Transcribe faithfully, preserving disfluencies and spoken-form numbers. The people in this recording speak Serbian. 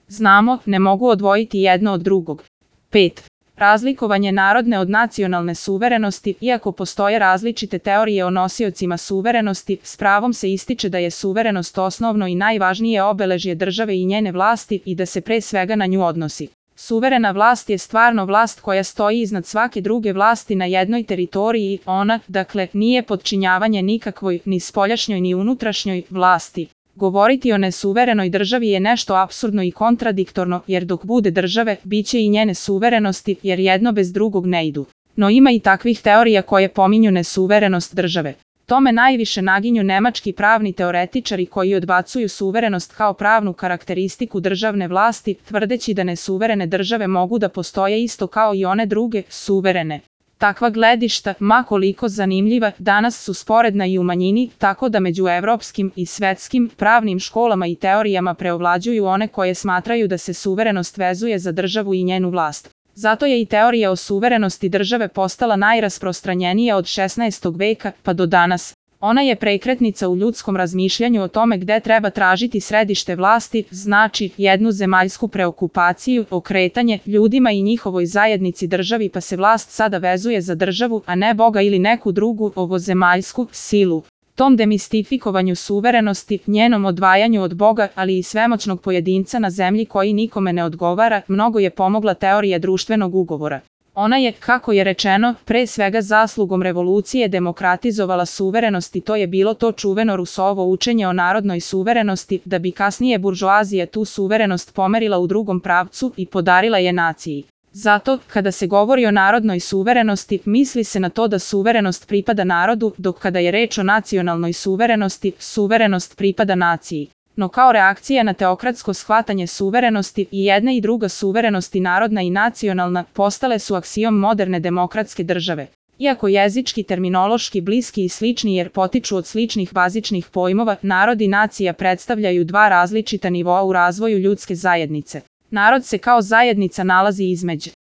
Znamo, ne mogu odvojiti jedno od drugog. pet. Razlikovanje narodne od nacionalne suverenosti. Iako postoje različite teorije o nosiocima suverenosti, s pravom se ističe da je suverenost osnovno i najvažnije obeležje države i njene vlasti i da se pre svega na nju odnosi. Suverena vlast je stvarno vlast koja stoji iznad svake druge vlasti na jednoj teritoriji. Ona, dakle, nije podčinjavanje nikakvoj, ni spoljašnjoj ni unutrašnjoj vlasti. Govoriti o nesuverenoj državi je nešto apsurdno i kontradiktorno, jer dok bude države, bit će i njene suverenosti, jer jedno bez drugog ne idu. No ima i takvih teorija koje pominju nesuverenost države. Tome najviše naginju nemački pravni teoretičari koji odbacuju suverenost kao pravnu karakteristiku državne vlasti, tvrdeći da nesuverene države mogu da postoje isto kao i one druge, suverene. Takva gledišta, ma koliko zanimljiva, danas su sporedna i u manjini, tako da među evropskim i svetskim pravnim školama i teorijama preovlađuju one koje smatraju da se suverenost vezuje za državu i njenu vlast. Zato je i teorija o suverenosti države postala najrasprostranjenija od šesnaestog veka pa do danas. Ona je prekretnica u ljudskom razmišljanju o tome gde treba tražiti središte vlasti, znači jednu zemaljsku preokupaciju, okretanje ljudima i njihovoj zajednici državi, pa se vlast sada vezuje za državu, a ne Boga ili neku drugu ovozemaljsku silu. Tom demistifikovanju suverenosti, njenom odvajanju od Boga, ali i svemoćnog pojedinca na zemlji koji nikome ne odgovara, mnogo je pomogla teorija društvenog ugovora. Ona je, kako je rečeno, pre svega zaslugom revolucije demokratizovala suverenost i to je bilo to čuveno Rusovo učenje o narodnoj suverenosti, da bi kasnije buržoazija tu suverenost pomerila u drugom pravcu i podarila je naciji. Zato, kada se govori o narodnoj suverenosti, misli se na to da suverenost pripada narodu, dok kada je reč o nacionalnoj suverenosti, suverenost pripada naciji. No kao reakcija na teokratsko shvatanje suverenosti, i jedna i druga suverenost, i narodna i nacionalna, postale su aksiom moderne demokratske države. Iako jezički, terminološki bliski i slični jer potiču od sličnih bazičnih pojmova, narod i nacija predstavljaju dva različita nivoa u razvoju ljudske zajednice. Narod se kao zajednica nalazi između